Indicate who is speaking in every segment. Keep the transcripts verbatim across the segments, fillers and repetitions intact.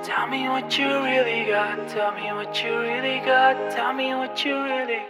Speaker 1: Tell me what you really got. Tell me what you really got. Tell me what you really.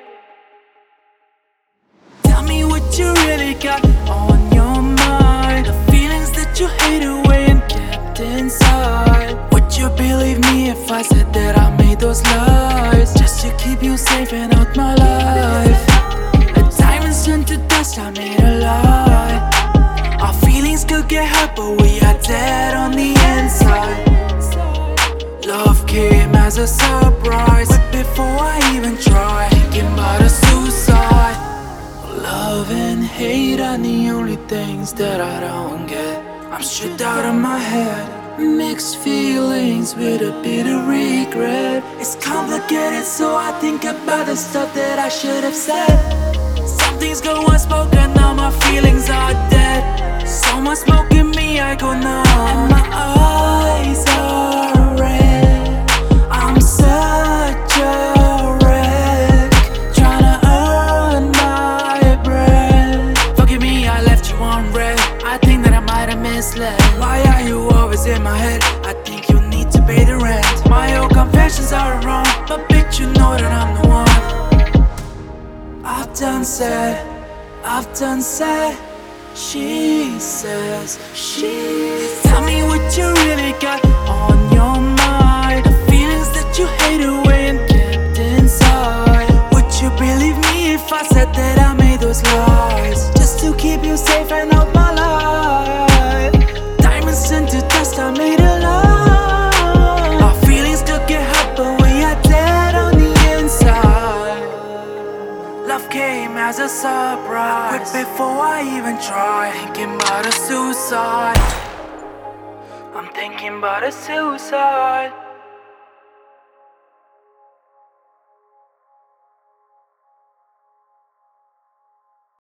Speaker 1: Tell me what you really got on your mind. The feelings that you hid away and kept inside. Would you believe me if I said that I made those lies just to keep you safe and out my life? At diamonds turned to dust, I made a lie. Our feelings could get hurt, but we are dead on the inside. Love came as a surprise, but before I even tried, thinking about a suicide. Love and hate are the only things that I don't get. I'm stripped out of my head, mixed feelings with a bit of regret. It's complicated, so I think about the stuff that I should have said. Some things go unspoken, now my feelings are dead. So much smoke in me, I go numb, and my eyes are red. I'm such a wreck, tryna earn my bread. Forgive me, I left you on red. I think that I might have misled. Why are you always in my head? I think you need to pay the rent. My old confessions are wrong, but bitch, you know that I'm the one. I've done said, I've done said. She says, she tell me what you really got on your mind. The feelings that you hid away and kept inside. Would you believe me if I said that I made those lies just to keep you safe and out my life? Diamonds turned to dust, I made a lie. Our feelings could get hurt, but we are dead on the inside. Love came as a surprise, quit before I even tried, thinking about a suicide. I'm thinking about a suicide.